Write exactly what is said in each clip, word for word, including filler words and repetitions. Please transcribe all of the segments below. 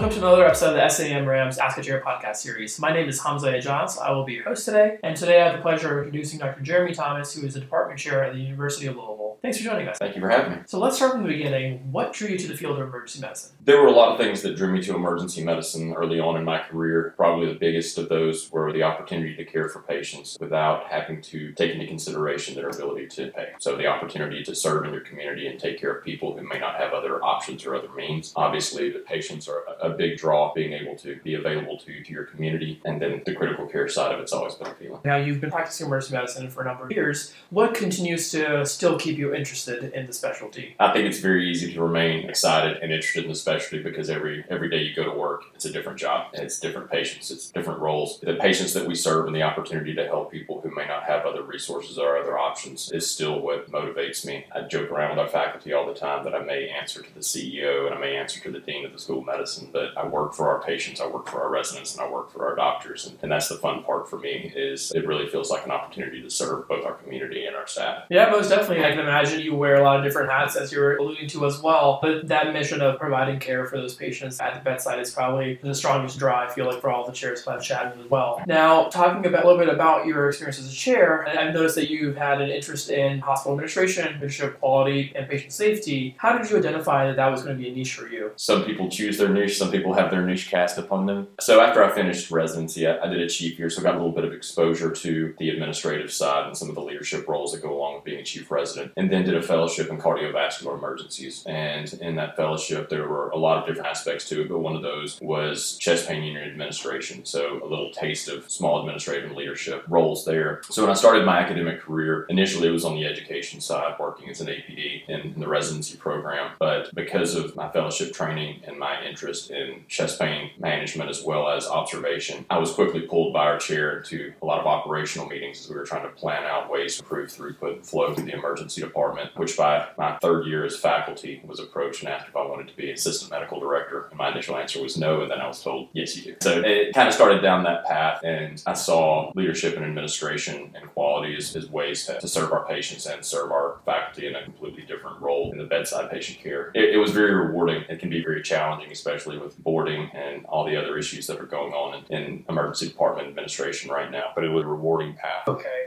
welcome to another episode of the S A M Rams Ask a Chair podcast series. My name is Hamza Ejaz. I will be your host today, and today I have the pleasure of introducing Doctor Jeremy Thomas, who is the department chair at the University of Louisville. Thanks for joining us. Thank you for having me. So let's start from the beginning. What drew you to the field of emergency medicine? There were a lot of things that drew me to emergency medicine early on in my career. Probably the biggest of those were the opportunity to care for patients without having to take into consideration their ability to pay. So the opportunity to serve in your community and take care of people who may not have other options or other means. Obviously, the patients are a big draw, being able to be available to, to your community, and then the critical care side of it's always been appealing. Now, you've been practicing emergency medicine for a number of years. What continues to still keep you interested in the specialty? I think it's very easy to remain excited and interested in the specialty because every every day you go to work, it's a different job, and it's different patients, it's different roles. The patients that we serve and the opportunity to help people who may not have other resources or other options is still what motivates me. I joke around with our faculty all the time that I may answer to the C E O and I may answer to the dean of the School of Medicine, but I work for our patients, I work for our residents, and I work for our doctors. And, and that's the fun part for me, is it really feels like an opportunity to serve both our community and our staff. Yeah, most definitely. I can imagine you wear a lot of different hats, as you were alluding to as well. But that mission of providing care for those patients at the bedside is probably the strongest draw, I feel like, for all the chairs I've chatted as well. Now, talking about, a little bit about your experience as a chair, I've noticed that you've had an interest in hospital administration, leadership, quality, and patient safety. How did you identify that that was going to be a niche for you? Some people choose their niche, some people have their niche cast upon them. So after I finished residency, I, I did a chief year, so I got a little bit of exposure to the administrative side and some of the leadership roles that go along with being a chief resident, and then did a fellowship in cardiovascular emergencies. And in that fellowship, there were a lot of different aspects to it, but one of those was chest pain unit administration, so a little taste of small administrative and leadership roles there. So when I started my academic career, initially it was on the education side, working as an A P D in, in the residency program, but because of my fellowship training and my interest in chest pain management as well as observation, I was quickly pulled by our chair to a lot of operational meetings as we were trying to plan out ways to improve throughput and flow through the emergency department, which by my third year as faculty was approached and asked if I wanted to be assistant medical director. And my initial answer was no, and then I was told, yes, you do. So it kind of started down that path, and I saw leadership and administration and quality as, as ways to, to serve our patients and serve our faculty in a completely different role in the bedside patient care. It, it was very rewarding. It can be very challenging, especially with boarding and all the other issues that are going on in, in emergency department administration right now, but it was a rewarding path. Okay.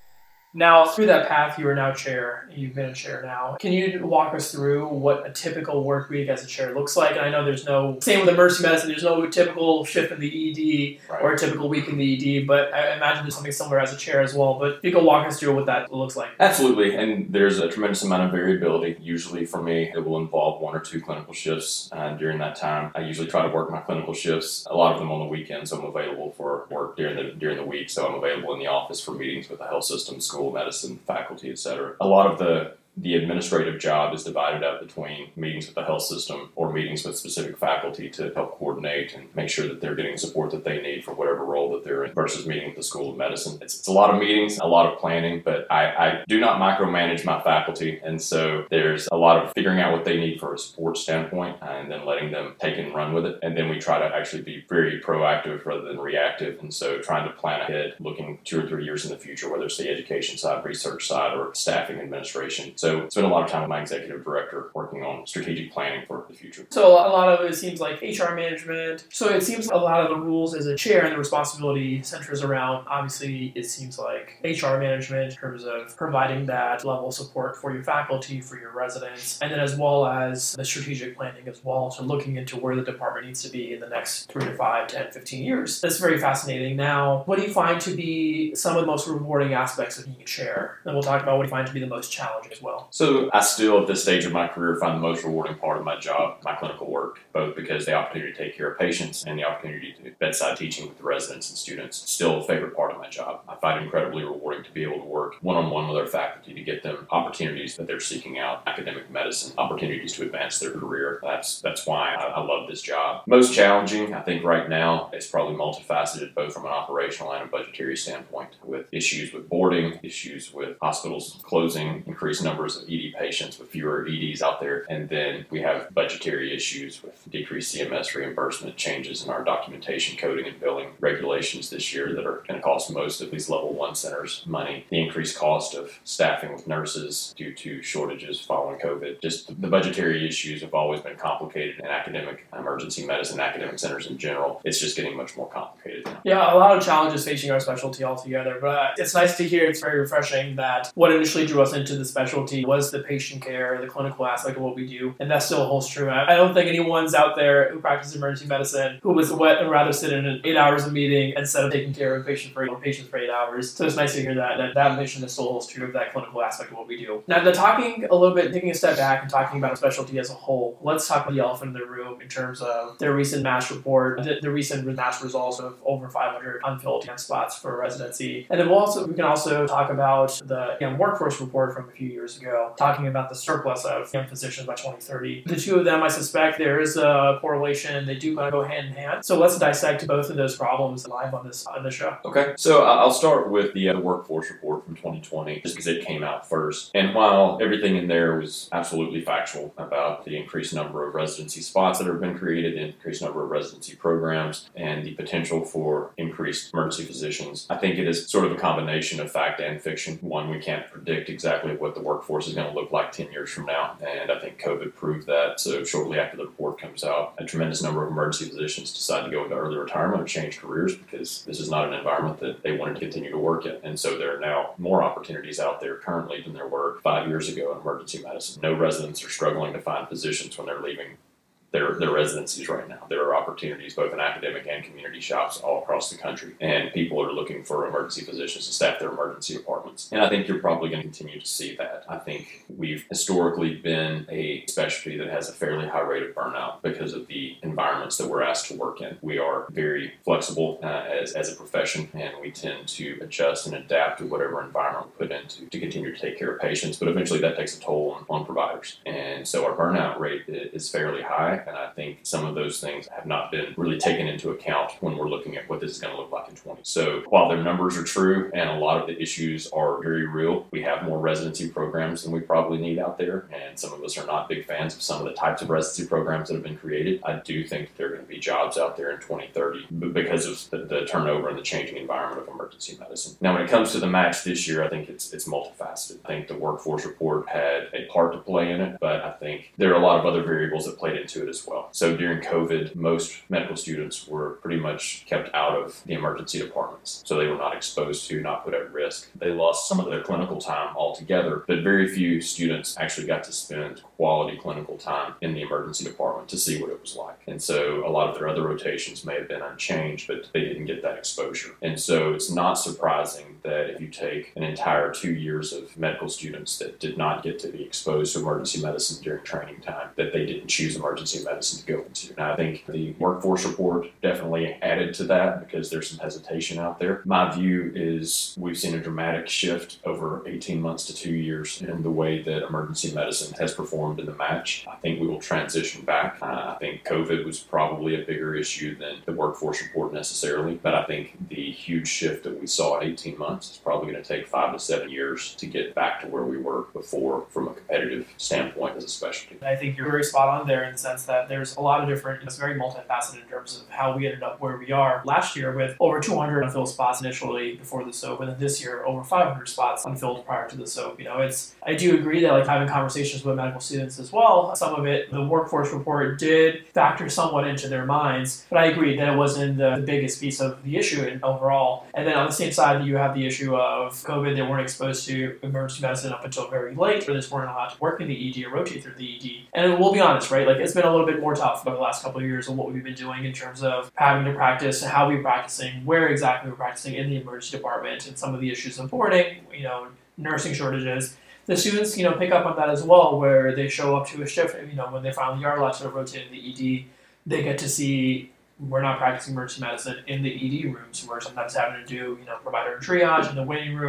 Now, through that path, you are now chair. You've been a chair now. Can you walk us through what a typical work week as a chair looks like? And I know there's no, same with emergency medicine, there's no typical shift in the E D Right. or a typical week in the E D, but I imagine there's something similar as a chair as well. But if you could walk us through what that looks like. Absolutely, and there's a tremendous amount of variability. Usually for me, it will involve one or two clinical shifts uh, during that time. I usually try to work my clinical shifts, a lot of them on the weekends, so I'm available for work during the during the week, so I'm available in the office for meetings with the health system, school, medicine, faculty, et cetera. A lot of the The administrative job is divided up between meetings with the health system or meetings with specific faculty to help coordinate and make sure that they're getting the support that they need for whatever role that they're in, versus meeting with the School of Medicine. It's, it's a lot of meetings, a lot of planning, but I, I do not micromanage my faculty, and so there's a lot of figuring out what they need for a support standpoint and then letting them take and run with it. And then we try to actually be very proactive rather than reactive, and so trying to plan ahead, looking two or three years in the future, whether it's the education side, research side, or staffing administration. So So spend a lot of time with my executive director working on strategic planning for the future. So a lot of it seems like H R management. So it seems a lot of the rules as a chair and the responsibility centers around, obviously, it seems like H R management in terms of providing that level of support for your faculty, for your residents, and then as well as the strategic planning as well. So looking into where the department needs to be in the next three to five, ten, fifteen years. That's very fascinating. Now, what do you find to be some of the most rewarding aspects of being a chair? And we'll talk about what you find to be the most challenging as well. So I still, at this stage of my career, find the most rewarding part of my job, my clinical work, both because the opportunity to take care of patients and the opportunity to do bedside teaching with the residents and students. Still a favorite part of my job. I find it incredibly rewarding to be able to work one-on-one with our faculty to get them opportunities that they're seeking out, academic medicine, opportunities to advance their career. That's that's why I, I love this job. Most challenging, I think right now, is probably multifaceted, both from an operational and a budgetary standpoint, with issues with boarding, issues with hospitals closing, increased number numbers of E D patients with fewer E Ds out there. And then we have budgetary issues with decreased C M S reimbursement, changes in our documentation, coding, and billing regulations this year that are going to cost most of these level one centers money. The increased cost of staffing with nurses due to shortages following COVID. Just the budgetary issues have always been complicated in academic emergency medicine, academic centers in general. It's just getting much more complicated now. Yeah, a lot of challenges facing our specialty altogether, but it's nice to hear. It's very refreshing that what initially drew us into the specialty was the patient care, the clinical aspect of what we do, and that still holds true. I don't think anyone's out there who practices emergency medicine who would rather sit in an eight hours of meeting instead of taking care of a patient for eight, or patients for eight hours. So it's nice to hear that, that that mission still holds true of that clinical aspect of what we do. Now, the talking a little bit, taking a step back and talking about a specialty as a whole, let's talk about the elephant in the room in terms of their recent MASH report, the, the recent MASH results of over five hundred unfilled spots for residency. And then we'll also, we can also talk about the you know, workforce report from a few years ago, talking about the surplus of young physicians by twenty thirty. The two of them, I suspect there is a correlation. They do kind of go hand in hand. So let's dissect both of those problems live on this on the show. Okay, so I'll start with the, uh, the workforce report from twenty twenty, just because it came out first. And while everything in there was absolutely factual about the increased number of residency spots that have been created, the increased number of residency programs, and the potential for increased emergency physicians, I think it is sort of a combination of fact and fiction. One, we can't predict exactly what the workforce is going to look like ten years from now, and I think COVID proved that. So shortly after the report comes out, a tremendous number of emergency physicians decide to go into early retirement or change careers because this is not an environment that they wanted to continue to work in. And so there are now more opportunities out there currently than there were five years ago in emergency medicine. No residents are struggling to find physicians when they're leaving their, their residencies right now. There are opportunities both in academic and community shops all across the country, and people are looking for emergency physicians to staff their emergency departments. And I think you're probably going to continue to see that. I think we've historically been a specialty that has a fairly high rate of burnout because of the environments that we're asked to work in. We are very flexible uh, as, as a profession, and we tend to adjust and adapt to whatever environment we put into to continue to take care of patients, but eventually that takes a toll on, on providers. And so our burnout rate is fairly high. And I think some of those things have not been really taken into account when we're looking at what this is going to look like in twenty. So while their numbers are true and a lot of the issues are very real, we have more residency programs than we probably need out there. And some of us are not big fans of some of the types of residency programs that have been created. I do think that there are going to be jobs out there in twenty thirty because of the, the turnover and the changing environment of emergency medicine. Now, when it comes to the match this year, I think it's it's multifaceted. I think the workforce report had a part to play in it, but I think there are a lot of other variables that played into it as well. So during COVID, most medical students were pretty much kept out of the emergency departments. So they were not exposed to, not put at risk. They lost some of their clinical time altogether, but very few students actually got to spend quality clinical time in the emergency department to see what it was like. And so a lot of their other rotations may have been unchanged, but they didn't get that exposure. And so it's not surprising that if you take an entire two years of medical students that did not get to be exposed to emergency medicine during training time, that they didn't choose emergency medicine to go into. And I think the workforce report definitely added to that because there's some hesitation out there. My view is we've seen a dramatic shift over eighteen months to two years in the way that emergency medicine has performed in the match. I think we will transition back. Uh, I think COVID was probably a bigger issue than the workforce report necessarily, but I think the huge shift that we saw in eighteen months is probably going to take five to seven years to get back to where we were before from a competitive standpoint as a specialty. I think you're very spot on there in the sense that there's a lot of different, it's very multifaceted in terms of how we ended up where we are last year with over two hundred unfilled spots initially before the S O A P, and then this year over five hundred spots unfilled prior to the S O A P. You know, it's, I do agree that like having conversations with medical students as well, some of it, the workforce report did factor somewhat into their minds, but I agree that it wasn't the, the biggest piece of the issue overall. And then on the same side, you have the issue of COVID. They weren't exposed to emergency medicine up until very late, or they just weren't allowed to work in the E D or rotate through the E D. And we'll be honest, right? Like it's been a little bit more tough over the last couple of years of what we've been doing in terms of having to practice, how we're practicing, where exactly we're practicing in the emergency department, and some of the issues of boarding, you know, nursing shortages. The students, you know, pick up on that as well, where they show up to a shift, you know, when they finally are allowed to rotate in the E D, they get to see we're not practicing emergency medicine in the E D rooms. We're sometimes having to do, you know, provider triage in the waiting room,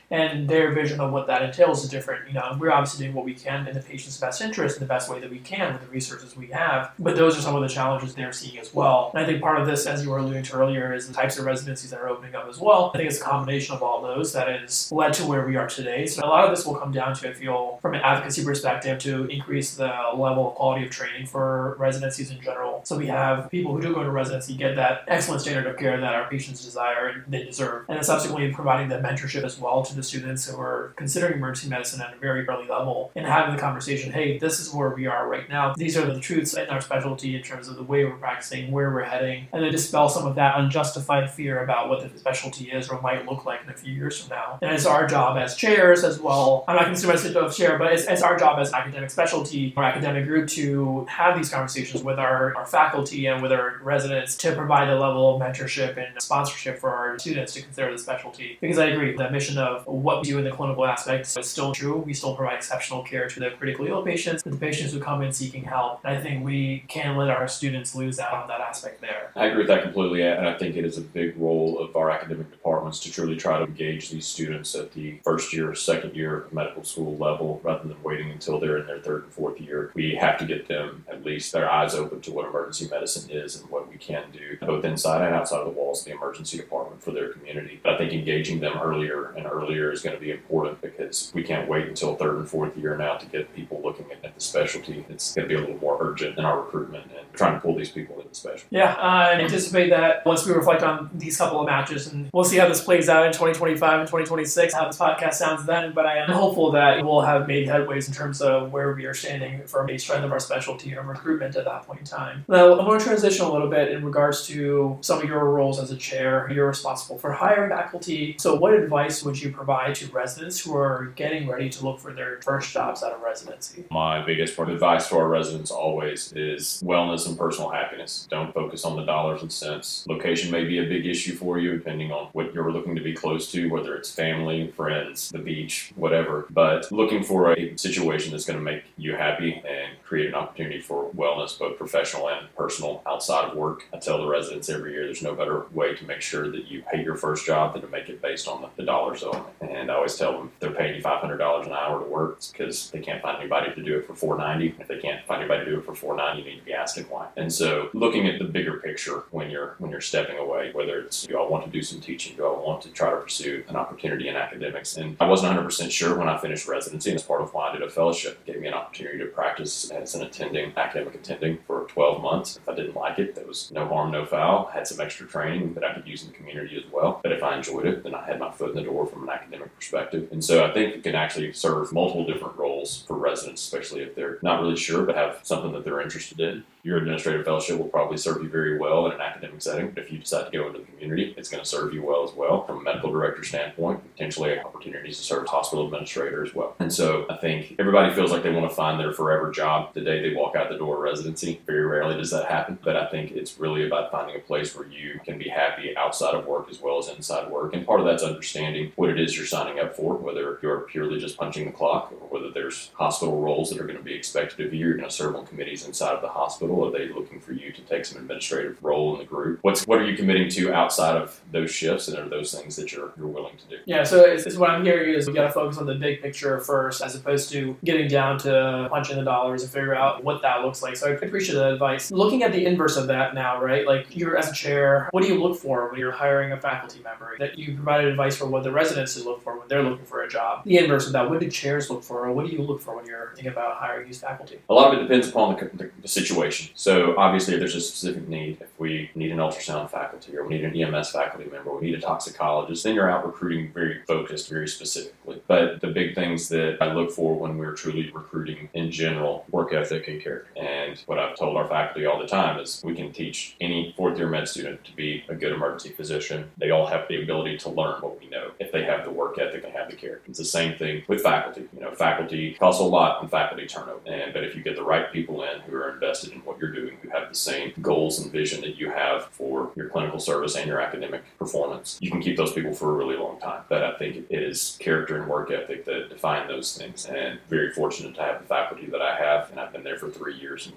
and their vision of what that entails is different. You know, we're obviously doing what we can in the patient's best interest in the best way that we can with the resources we have, but those are some of the challenges they're seeing as well. And I think part of this, as you were alluding to earlier, is the types of residencies that are opening up as well. I think it's a combination of all those that has led to where we are today. So a lot of this will come down to, I feel, from an advocacy perspective, to increase the level of quality of training for residencies in general. So we have people who do go to residency get that excellent standard of care that our patients desire and they deserve. And then subsequently providing the mentorship as well to the students who are considering emergency medicine at a very early level and having the conversation, hey, this is where we are right now. These are the truths in our specialty in terms of the way we're practicing, where we're heading, and then dispel some of that unjustified fear about what the specialty is or might look like in a few years from now. And it's our job as chairs as well. I'm not considering myself a chair, but it's, it's our job as academic specialty or academic group to have these conversations with our, our faculty and with our residents to provide a level of mentorship and sponsorship for our students to consider the specialty. Because I agree, the mission of what we do in the clinical aspect is still true. We still provide exceptional care to the critically ill patients, the patients who come in seeking help. And I think we can't let our students lose out on that aspect there. I agree with that completely, and I think it is a big role of our academic departments to truly try to engage these students at the first year, second year medical school level, rather than waiting until they're in their third and fourth year. We have to get them at least their eyes open to what emergency medicine is and what we can do, both inside and outside of the walls of the emergency department for their community. But I think engaging them earlier and earlier is going to be important, because we can't wait until third and fourth year now to get people looking at, at the specialty. It's going to be a little more urgent in our recruitment and trying to pull these people into the specialty. Yeah, I anticipate that once we reflect on these couple of matches, and we'll see how this plays out in twenty twenty-five and twenty twenty-six, how this podcast sounds then, but I am hopeful that we'll have made headways in terms of where we are standing from a strength of our specialty and recruitment at that point in time. Now, I'm going to transition a little bit in regards to some of your roles as a chair. You're responsible for hiring faculty. So what advice would you provide to residents who are getting ready to look for their first jobs out of residency? My biggest part of advice to our residents always is wellness and personal happiness. Don't focus on the dollars and cents. Location may be a big issue for you depending on what you're looking to be close to, whether it's family, friends, the beach, whatever. But looking for a situation that's going to make you happy and create an opportunity for wellness, both professional and personal, outside of work. I tell the residents every year there's no better way to make sure that you pay your first job than to make it based on the, the dollars only. And I always tell them if they're paying you five hundred dollars an hour to work, it's because they can't find anybody to do it for four hundred ninety dollars. If they can't find anybody to do it for four hundred ninety dollars, you need to be asking why. And so looking at the bigger picture when you're when you're stepping away, whether it's, do I want to do some teaching? Do I want to try to pursue an opportunity in academics? And I wasn't one hundred percent sure when I finished residency, and as part of why I did a fellowship. It gave me an opportunity to practice as an attending, academic attending for twelve months. If I didn't like it, there was no harm, no foul. I had some extra training that I could use in the community as well. But if I enjoyed it, then I had my foot in the door from an academic perspective. And so I think it can actually serve multiple different roles for residents, especially if they're not really sure but have something that they're interested in. Your administrative fellowship will probably serve you very well in an academic setting, but if you decide to go into the community, it's going to serve you well as well from a medical director standpoint, potentially opportunities to serve as hospital administrator as well. And so I think everybody feels like they want to find their forever job the day they walk out the door of residency. Very rarely does that happen, but I think it's really about finding a place where you can be happy outside of work as well as inside work. And part of that's understanding what it is you're signing up for, whether you're purely just punching the clock or whether there's hospital roles that are going to be expected of you. You're going to serve on committees inside of the hospital. Are they looking for you to take some administrative role in the group? What's what are you committing to outside of those shifts, and are those things that you're you're willing to do? Yeah, so it's, it's what I'm hearing is we got to focus on the big picture first, as opposed to getting down to punching the dollars and figure out what that looks like. So I appreciate the advice. Looking at the inverse of that now, right? Like you're as a chair, what do you look for when you're hiring a faculty member? That you provided advice for what the residents look for when they're looking for a job. The inverse of that, what do chairs look for, or what do you look for when you're thinking about hiring these faculty? A lot of it depends upon the, the, the situation. So obviously if there's a specific need, if we need an ultrasound faculty or we need an E M S faculty member, we need a toxicologist, then you're out recruiting very focused, very specifically. But the big things that I look for when we're truly recruiting in general, work ethic and character. And what I've told our faculty all the time is we can teach any fourth year med student to be a good emergency physician. They all have the ability to learn what we know if they have the work ethic and have the character. It's the same thing with faculty. You know, faculty costs a lot on faculty turnover. And but if you get the right people in who are invested in what you're doing, who have the same goals and vision that you have for your clinical service and your academic performance, you can keep those people for a really long time. But I think it is character and work ethic that define those things. And very fortunate to have the faculty that I have, and I've been there for three years and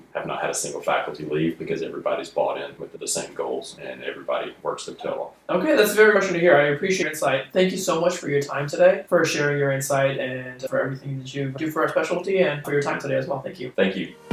have not had a single faculty leave because everybody's bought in with the same goals and everybody works their tail off. Okay, that's very refreshing to hear. I appreciate your insight. Thank you so much for your time today, for sharing your insight, and for everything that you do for our specialty, and for your time today as well. Thank you. Thank you.